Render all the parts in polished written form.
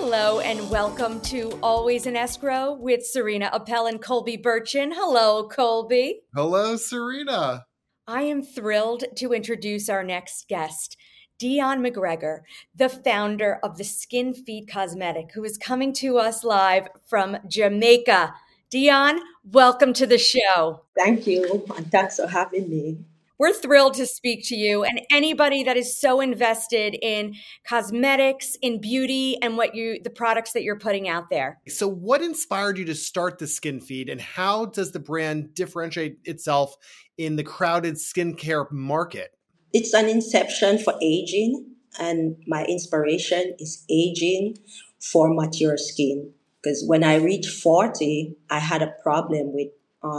Hello, and welcome to Always in Escrow with Serena Appel and Colby Burchin. Hello, Colby. Hello, Serena. I am thrilled to introduce our next guest, Dion McGregor, the founder of the Skin Feed Cosmetic, who is coming to us live from Jamaica. Dion, welcome to the show. Thank you, and thanks for having me. We're thrilled to speak to you and anybody that is so invested in cosmetics, in beauty, and the products that you're putting out there. So what inspired you to start the Skin Feed, and how does the brand differentiate itself in the crowded skincare market? It's an inception for aging, and my inspiration is aging for mature skin. Because when I reached 40, I had a problem with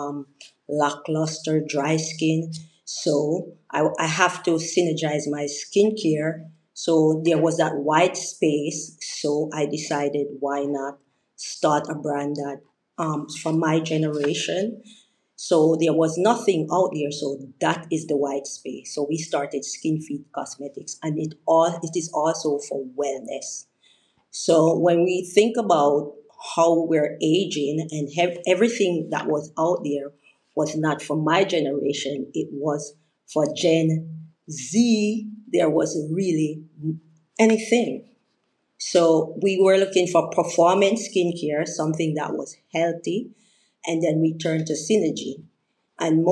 lackluster, dry skin. So I have to synergize my skincare. So there was that white space. So I decided, why not start a brand that from my generation. So there was nothing out there. So that is the white space. So we started Skin Feed Cosmetics, and it is also for wellness. So when we think about how we're aging and everything that was out there was not for my generation, it was for Gen Z. There wasn't really anything. So we were looking for performance skincare, something that was healthy, and then we turned to synergy. And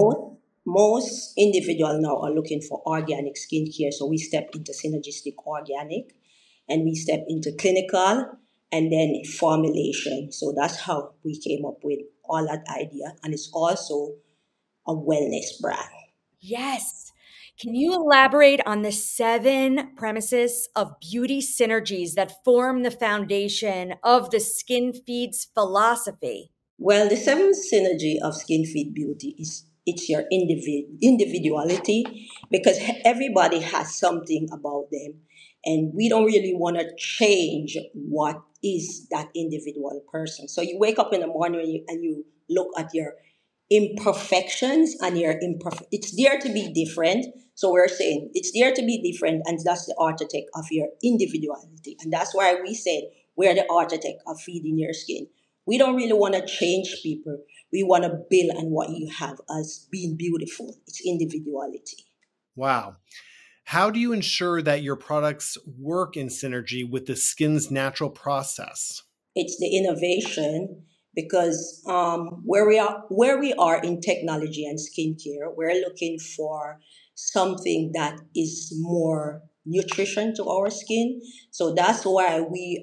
most individuals now are looking for organic skincare, so we stepped into synergistic organic, and we stepped into clinical, and then formulation. So that's how we came up with all that idea, and it's also a wellness brand. Yes. Can you elaborate on the 7 premises of beauty synergies that form the foundation of the Skin Feeds philosophy? Well, the seventh synergy of Skin Feed Beauty is it's your individuality, because everybody has something about them, and we don't really want to change what is that individual person. So you wake up in the morning and you look at your imperfections, and your it's there to be different. So we're saying it's there to be different, and that's the architect of your individuality, and that's why we said we're the architect of feeding your skin. We don't really want to change people. We want to build on what you have as being beautiful. It's individuality. Wow. How do you ensure that your products work in synergy with the skin's natural process? It's the innovation, because where we are in technology and skincare, we're looking for something that is more nutrition to our skin. So that's why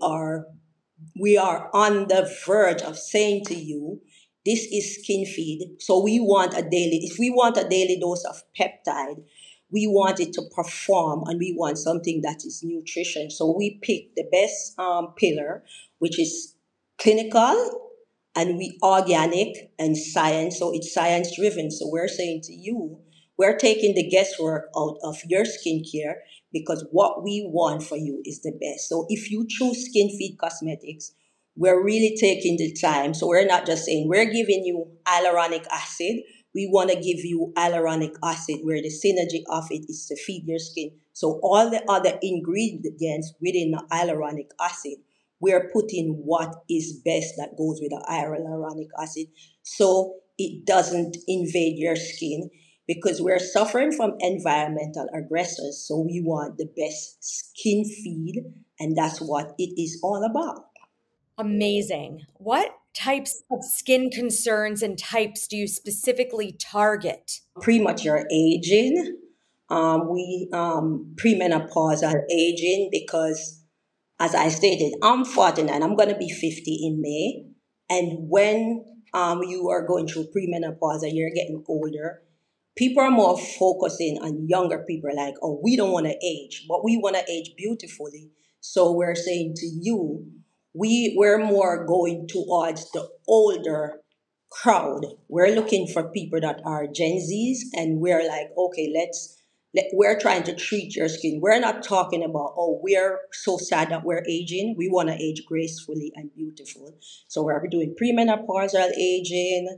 we are on the verge of saying to you, this is skin feed. So if we want a daily dose of peptide, we want it to perform, and we want something that is nutrition. So we pick the best pillar, which is clinical, and we organic and science. So it's science driven. So we're saying to you, we're taking the guesswork out of your skincare, because what we want for you is the best. So if you choose Skin Feed Cosmetics, we're really taking the time. So we're not just saying we're giving you hyaluronic acid. We want to give you hyaluronic acid where the synergy of it is to feed your skin. So all the other ingredients within the hyaluronic acid, we're putting what is best that goes with the hyaluronic acid, so it doesn't invade your skin, because we're suffering from environmental aggressors. So we want the best skin feed, and that's what it is all about. Amazing. What types of skin concerns and types do you specifically target? Premature aging, we premenopausal aging, because as I stated, I'm 49. I'm going to be 50 in May. And when you are going through premenopause and you're getting older, people are more focusing on younger people, like, oh, we don't want to age, but we want to age beautifully. So we're saying to you, we're more going towards the older crowd. We're looking for people that are Gen Zs, and we're like, okay, we're trying to treat your skin. We're not talking about, oh, we're so sad that we're aging. We want to age gracefully and beautiful. So we're doing premenopausal aging,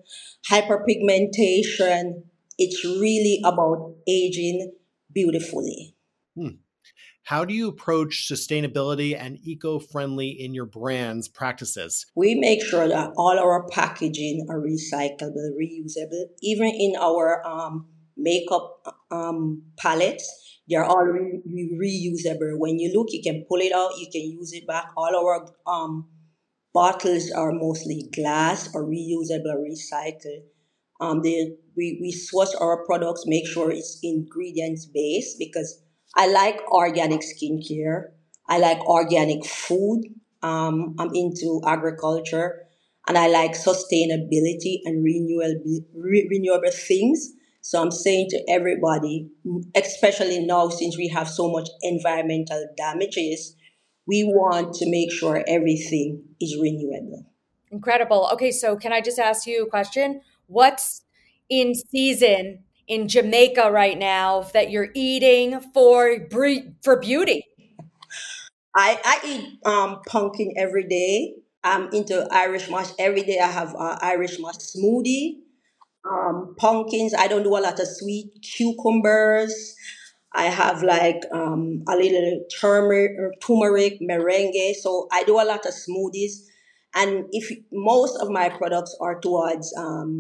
hyperpigmentation. It's really about aging beautifully. Hmm. How do you approach sustainability and eco-friendly in your brand's practices? We make sure that all our packaging are recyclable, reusable. Even in our makeup palettes, they're all reusable. When you look, you can pull it out, you can use it back. All our bottles are mostly glass or reusable or recycled. We swatch our products, make sure it's ingredients based because I like organic skincare. I like organic food. I'm into agriculture and I like sustainability and renewable things. So I'm saying to everybody, especially now since we have so much environmental damages, we want to make sure everything is renewable. Incredible. Okay, so can I just ask you a question? What's in season in Jamaica right now that you're eating for beauty? I eat pumpkin every day. I'm into Irish mash every day. I have Irish mash smoothie. Pumpkins. I don't do a lot of sweet cucumbers. I have like a little turmeric merengue. So I do a lot of smoothies. And if most of my products are towards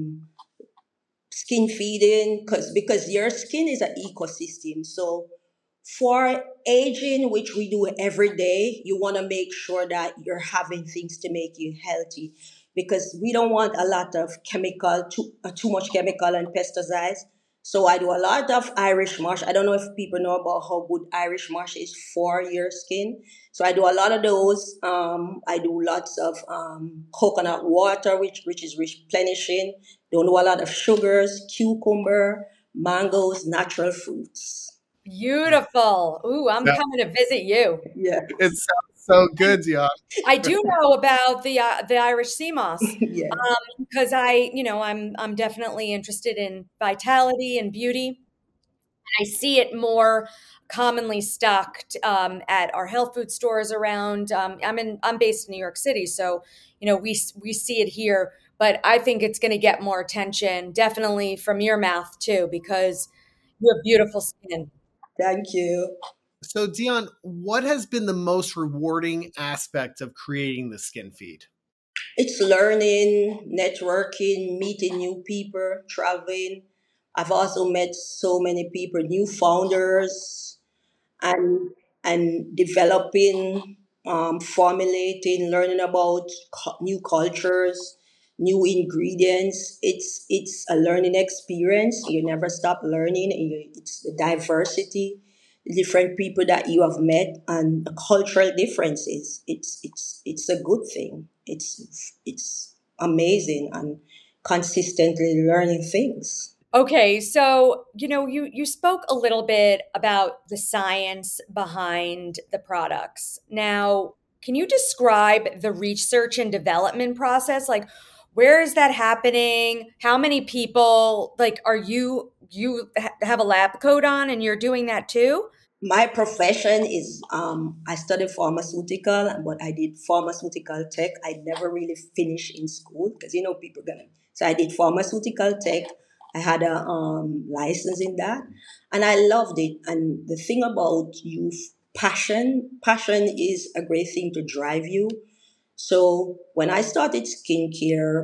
skin feeding, because your skin is an ecosystem. So for aging, which we do every day, you want to make sure that you're having things to make you healthy because we don't want a lot of too much chemical and pesticides. So I do a lot of Irish Moss. I don't know if people know about how good Irish Moss is for your skin. So I do a lot of those. I do lots of coconut water, which is replenishing. Don't do a lot of sugars, cucumber, mangoes, natural fruits. Beautiful. Ooh, I'm That, coming to visit you. Yeah, it sounds so good, Dion. I do know about the Irish sea moss yeah. because I'm definitely interested in vitality and beauty. I see it more commonly stocked at our health food stores around. I'm based in New York City, so we see it here. But I think it's going to get more attention, definitely from your mouth too, because you have beautiful skin. Thank you. So, Dion, what has been the most rewarding aspect of creating the skin feed? It's learning, networking, meeting new people, traveling. I've also met so many people, new founders, and developing, formulating, learning about new cultures, new ingredients. It's a learning experience. You never stop learning. It's the diversity, different people that you have met, and the cultural differences. It's a good thing. It's amazing and consistently learning things. Okay, so you spoke a little bit about the science behind the products. Now, can you describe the research and development process? Like, where is that happening? How many people, like, are have a lab coat on and you're doing that too? My profession is I studied pharmaceutical, but I did pharmaceutical tech. I never really finished in school because people gonna. So I did pharmaceutical tech. I had a license in that, and I loved it. And the thing about youth passion is a great thing to drive you. So when I started skincare,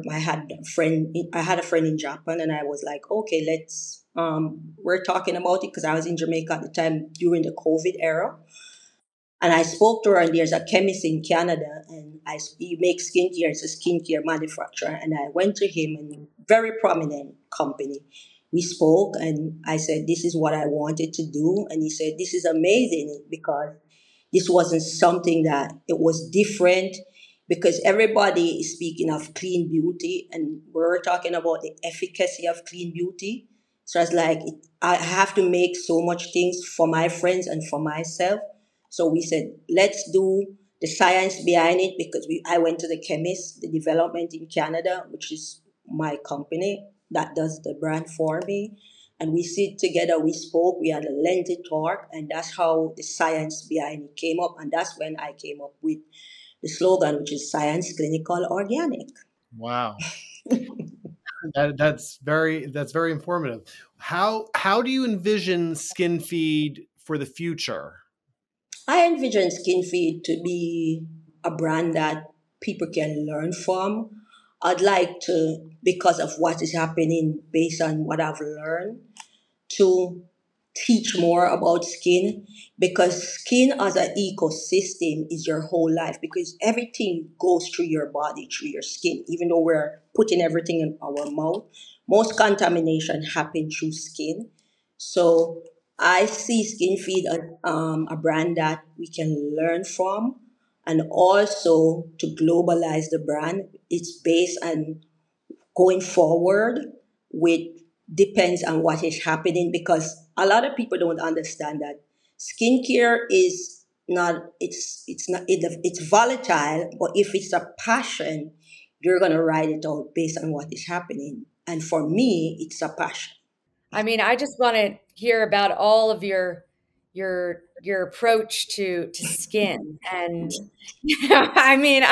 I had a friend in Japan, and I was like, okay, let's. We're talking about it because I was in Jamaica at the time during the COVID era, and I spoke to her. And there's a chemist in Canada, and he makes skincare. It's a skincare manufacturer, and I went to him, and very prominent company. We spoke, and I said, "This is what I wanted to do," and he said, "This is amazing because this wasn't something that it was different because everybody is speaking of clean beauty and we're talking about the efficacy of clean beauty. So it's like I have to make so much things for my friends and for myself. So we said, let's do the science behind it because I went to the chemist, the development in Canada, which is my company that does the brand for me. And we sit together, we spoke, we had a lengthy talk, and that's how the science behind it came up. And that's when I came up with the slogan, which is Science Clinical Organic. Wow. That's very informative. How do you envision skin feed for the future? I envision SkinFeed to be a brand that people can learn from. I'd like to, because of what is happening based on what I've learned, to teach more about skin, because skin as an ecosystem is your whole life, because everything goes through your body, through your skin. Even though we're putting everything in our mouth, most contamination happens through skin. So I see SkinFeed as a brand that we can learn from, and also to globalize the brand. It's based on going forward with, depends on what is happening, because a lot of people don't understand that skincare is not, it's volatile, but if it's a passion, you're going to ride it out based on what is happening, and for me it's a passion. I mean, I just want to hear about all of your approach to skin, and I mean,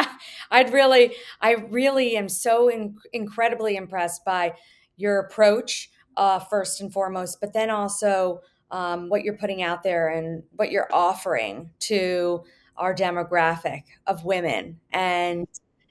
I really am so incredibly impressed by your approach, first and foremost, but then also what you're putting out there and what you're offering to our demographic of women. And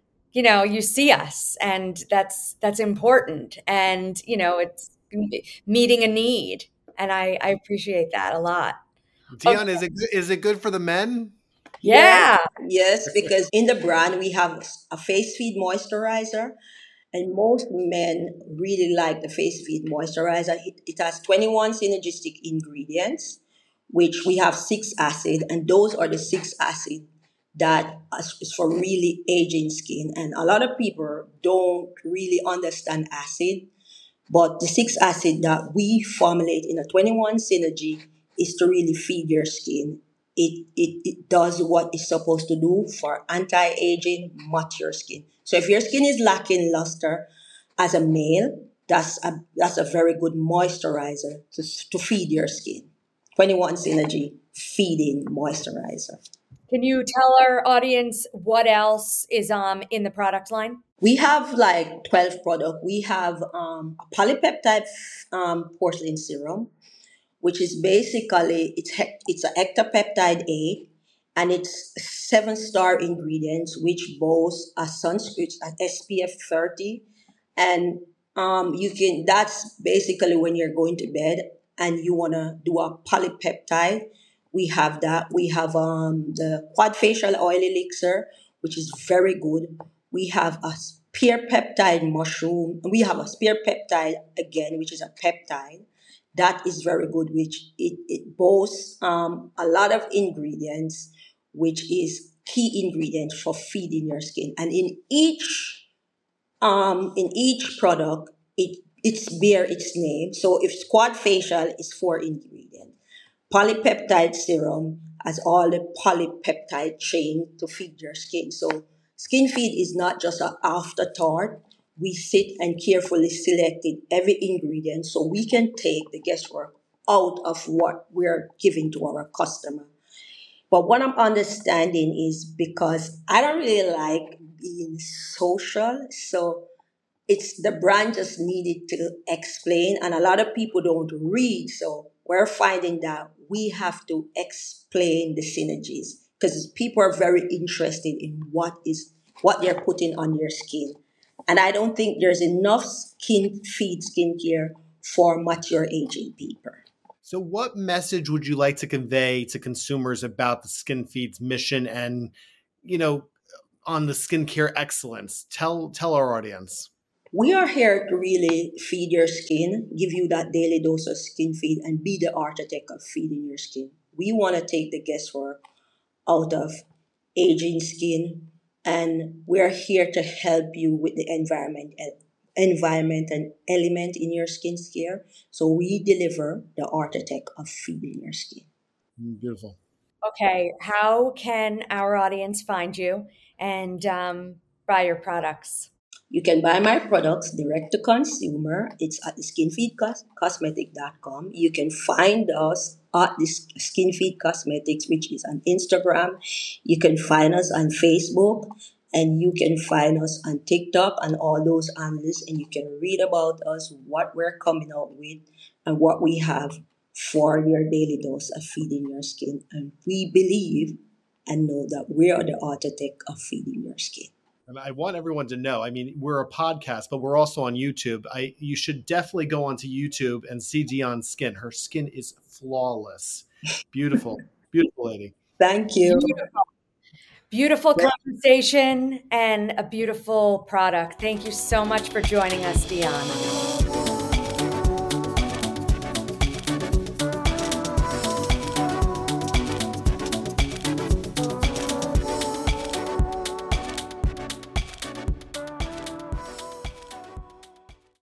you see us, and that's important, and it's meeting a need, and I appreciate that a lot. Okay. Dion, is it good for the men? Yes, Yeah. yes, because in the brand we have a face feed moisturizer, and most men really like the face feed moisturizer. It has 21 synergistic ingredients, which we have six acid, and those are the six acid that is for really aging skin. And a lot of people don't really understand acid, but the six acid that we formulate in a 21 synergy is to really feed your skin. It does what it's supposed to do for anti-aging, mature skin. So if your skin is lacking luster as a male, that's a very good moisturizer to feed your skin. 21 synergy feeding moisturizer. Can you tell our audience what else is in the product line? We have like 12 products. We have a polypeptide porcelain serum, which is basically, it's a ectopeptide A, and it's 7-star ingredients, which boasts a sunscreen at SPF 30, and you can, that's basically when you're going to bed and you want to do a polypeptide. We have that. We have the quad facial oil elixir, which is very good. We have a spear peptide mushroom. We have a spear peptide again, which is a peptide that is very good, which it boasts a lot of ingredients, which is key ingredients for feeding your skin. And in each product, it's bear its name. So if squad facial is 4 ingredients, polypeptide serum has all the polypeptide chain to feed your skin. So skin feed is not just an afterthought. We sit and carefully selected every ingredient so we can take the guesswork out of what we're giving to our customer. But what I'm understanding is, because I don't really like being social, so it's the brand just needed to explain, and a lot of people don't read, so we're finding that we have to explain the synergies, because people are very interested in what they're putting on their skin, and I don't think there's enough skin feed skincare for mature aging people. So, what message would you like to convey to consumers about the Skin Feed's mission and, you know, on the skincare excellence? Tell our audience. We are here to really feed your skin, give you that daily dose of skin feed, and be the architect of feeding your skin. We want to take the guesswork out of aging skin, and we're here to help you with the environment and element in your skin care. So we deliver the architect of feeding your skin. Beautiful. Okay, how can our audience find you and buy your products? You can buy my products direct to consumer. It's at the skinfeedcosmetic.com. You can find us at the Skinfeed Cosmetics, which is on Instagram. You can find us on Facebook, and you can find us on TikTok and all those handles, and you can read about us, what we're coming out with, and what we have for your daily dose of feeding your skin. And we believe and know that we are the Autotech of feeding your skin. And I want everyone to know, I mean, we're a podcast, but we're also on YouTube. You should definitely go onto YouTube and see Dion's skin. Her skin is flawless. Beautiful. Beautiful lady. Thank you. Beautiful conversation and a beautiful product. Thank you so much for joining us, Dion.